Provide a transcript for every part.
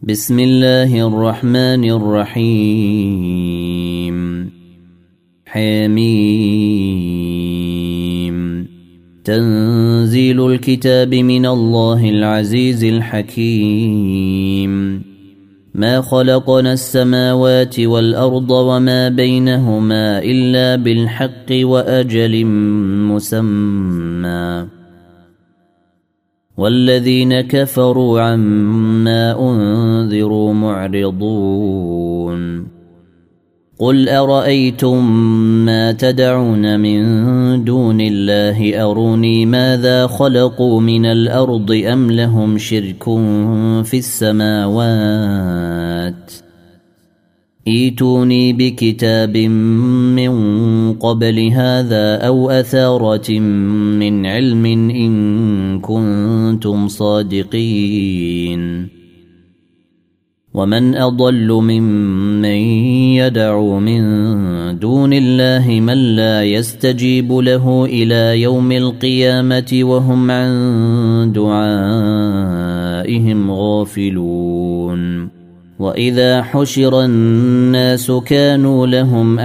بسم الله الرحمن الرحيم. حميم. تنزيل الكتاب من الله العزيز الحكيم. ما خلقنا السماوات والأرض وما بينهما إلا بالحق وأجل مسمى، والذين كفروا عما أنذروا معرضون. قل أرأيتم ما تدعون من دون الله أروني ماذا خلقوا من الأرض أم لهم شرك في السماوات، ائتوني بكتاب من قبل هذا أو أثارة من علم إن كنتم صادقين. ومن أضل ممن يدعو من دون الله من لا يستجيب له إلى يوم القيامة وهم عن دعائهم غافلون. وإذا حشر الناس كانوا لهم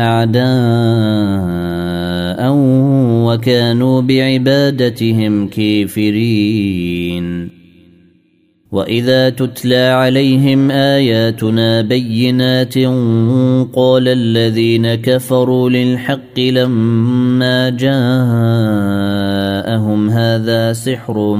أعداء وكانوا بعبادتهم كافرين. وإذا تتلى عليهم آياتنا بينات قال الذين كفروا للحق لما جاءهم هذا سحر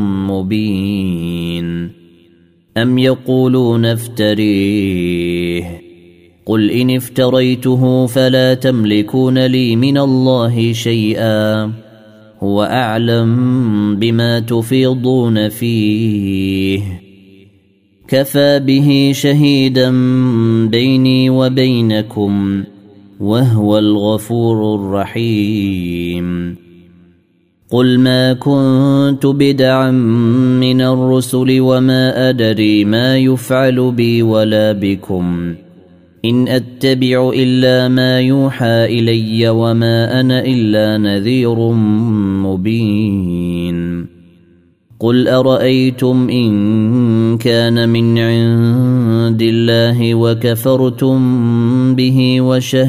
مبين. أم يقولون افتريه، قل إن افتريته فلا تملكون لي من الله شيئا، هو أعلم بما تفيضون فيه، كفى به شهيدا بيني وبينكم وهو الغفور الرحيم. قل ما كنت بدعا من الرسل وما أدري ما يفعل بي ولا بكم، إن أتبع إلا ما يوحى إلي وما أنا إلا نذير مبين. قل أرأيتم إن كان من عند الله وكفرتم به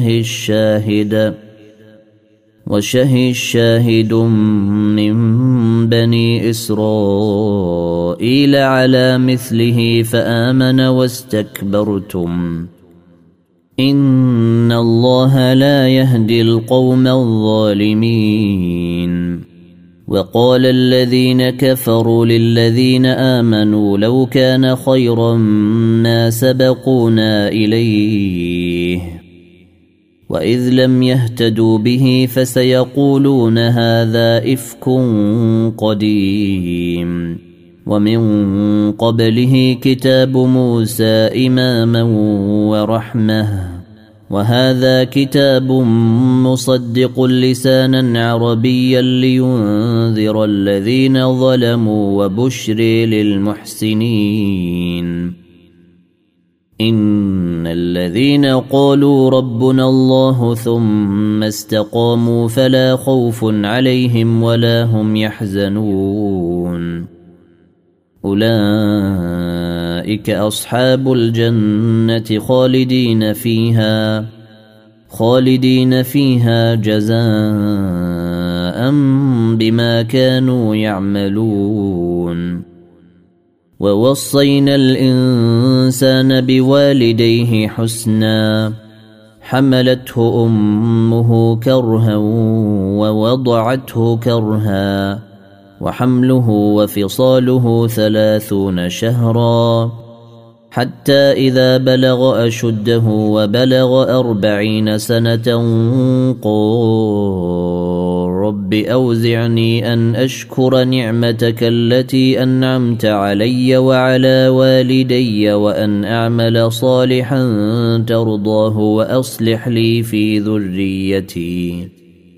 وشهد شاهد من بني إسرائيل على مثله فآمن واستكبرتم، إن الله لا يهدي القوم الظالمين. وقال الذين كفروا للذين آمنوا لو كان خيرا ما سبقونا إليه، وإذ لم يهتدوا به فسيقولون هذا إفك قديم. ومن قبله كتاب موسى إماما ورحمة، وهذا كتاب مصدق لسانا عربيا لينذر الذين ظلموا وبشر للمحسنين. إن الذين قالوا ربنا الله ثم استقاموا فلا خوف عليهم ولا هم يحزنون، أولئك أصحاب الجنة خالدين فيها جزاء بما كانوا يعملون. ووصينا الإنسان بوالديه حسنا، حملته أمه كرها ووضعته كرها، وحمله وفصاله 30 شهرا، حتى إذا بلغ أشده وبلغ 40 سنة قال رب أوزعني أن أشكر نعمتك التي أنعمت علي وعلى والدي وأن أعمل صالحا ترضاه وأصلح لي في ذريتي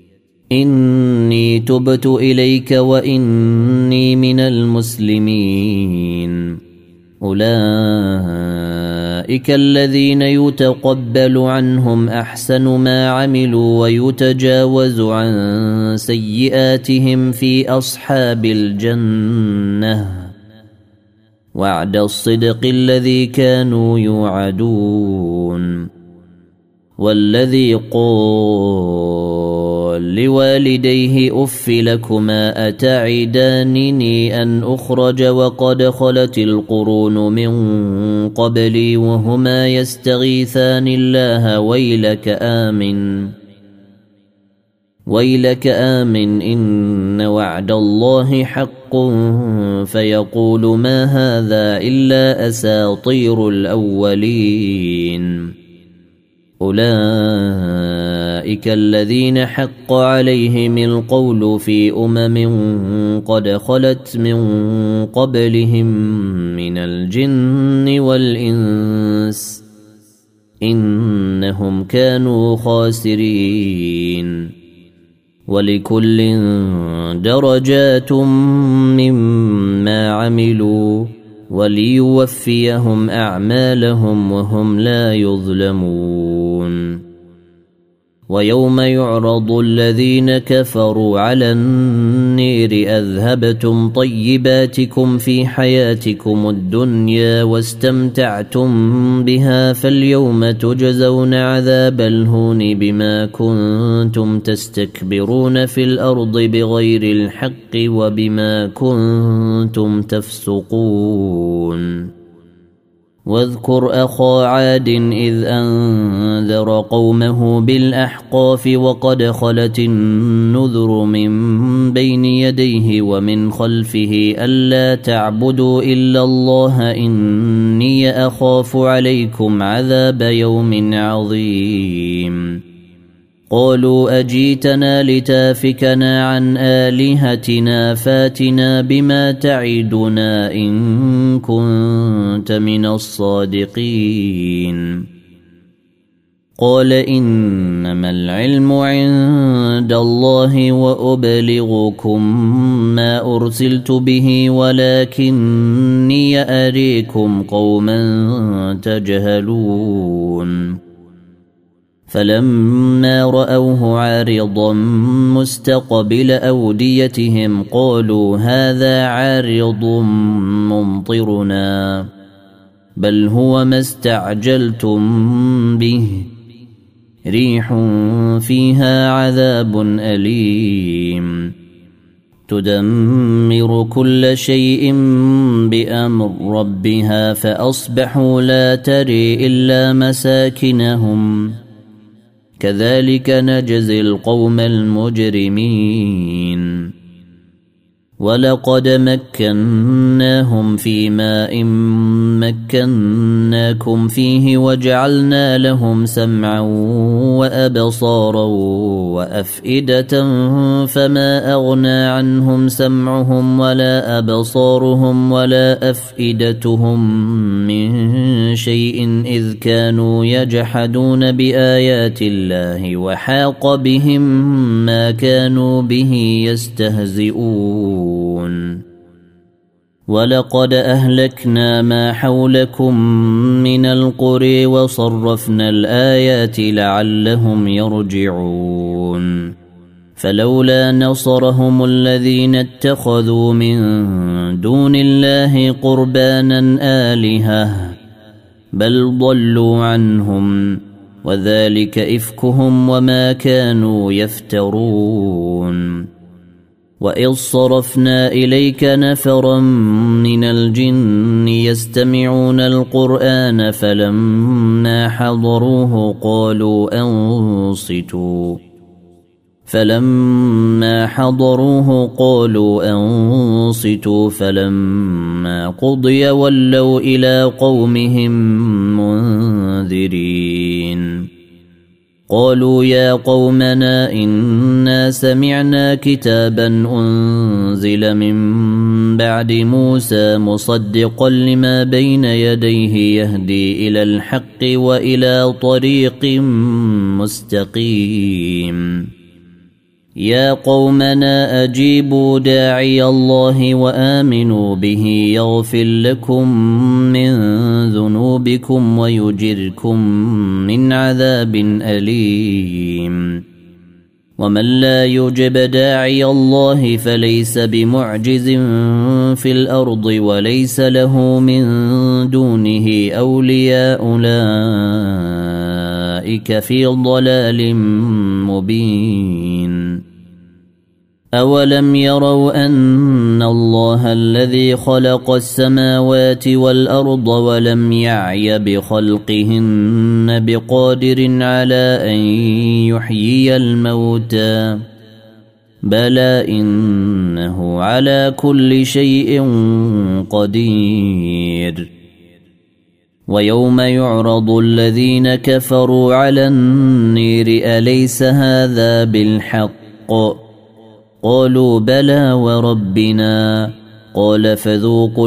إني تبت إليك وإني من المسلمين. أولئك الذين يتقبل عنهم أحسن ما عملوا ويتجاوز عن سيئاتهم في أصحاب الجنة، وعد الصدق الذي كانوا يوعدون والذي قال لوالديه أف لكما أتعدانني أن أخرج وقد خلت القرون من قبلي وهما يستغيثان الله ويلك آمن إن وعد الله حق فيقول ما هذا إلا أساطير الأولين أولئك الذين حق عليهم القول في قد خلت من قبلهم من الجن والإنس إنهم كانوا خاسرين ولكل درجات مما عملوا وليوفيهم أعمالهم وهم لا يظلمون ويوم يعرض الذين كفروا على النير أذهبتم طيباتكم في حياتكم الدنيا واستمتعتم بها فاليوم تجزون عذاب الهون بما كنتم تستكبرون في الأرض بغير الحق وبما كنتم تفسقون واذكر أخا عاد إذ أنذر قومه بالأحقاف وقد خلت النذر من بين يديه ومن خلفه ألا تعبدوا إلا الله إني أخاف عليكم عذاب يوم عظيم قالوا أجيتنا لتافكنا عن آلهتنا فاتنا بما تعدنا إن كنت من الصادقين قال إنما العلم عند الله وأبلغكم ما أرسلت به ولكني أريكم قوما تجهلون فلما رأوه عارضا مستقبل أوديتهم قالوا هذا عارض ممطرنا بل هو ما استعجلتم به ريح فيها عذاب أليم تدمر كل شيء بأمر ربها فأصبحوا لا تري إلا مساكنهم كذلك نجزي القوم المجرمين ولقد مكناهم في ماء مكناكم فيه وجعلنا لهم سمعا وأبصارا وأفئدة فما أغنى عنهم سمعهم ولا أبصارهم ولا أفئدتهم من شيء إذ كانوا يجحدون بآيات الله وحاق بهم ما كانوا به يستهزئون ولقد أهلكنا ما حولكم من القرى وصرفنا الآيات لعلهم يرجعون فلولا نصرهم الذين اتخذوا من دون الله قربانا آلهة بل ضلوا عنهم وذلك إفكهم وما كانوا يفترون وإذ صرفنا إليك نفرا من الجن يستمعون القرآن فلما حضروه قالوا أنصتوا فلما قضي ولوا إلى قومهم منذرين قالوا يا قومنا إنا سمعنا كتابا أنزل من بعد موسى مصدقا لما بين يديه يهدي إلى الحق وإلى طريق مستقيم يا قومنا أجيبوا داعي الله وآمنوا به يغفر لكم من ذنوبكم ويجركم من عذاب أليم ومن لا يجب داعي الله فليس بمعجز في الأرض وليس له من دونه أولياء أولئك في ضلال مبين أولم يروا أن الله الذي خلق السماوات والأرض ولم يعي بخلقهن بقادر على أن يحيي الموتى بلى إنه على كل شيء قدير ويوم يعرض الذين كفروا على النير أليس هذا بالحق قالوا بلى وربنا قال فذوقوا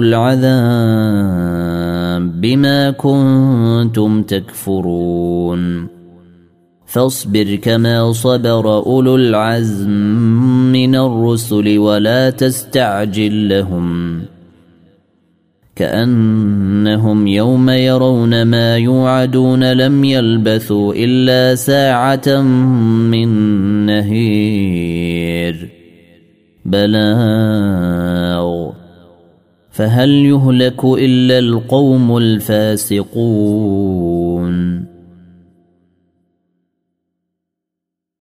العذاب بما كنتم تكفرون فاصبر كما صبر أولو العزم من الرسل ولا تستعجل لهم كأنهم يوم يرون ما يوعدون لم يلبثوا إلا ساعة من نهير بلاغ فهل يهلك إلا القوم الفاسقون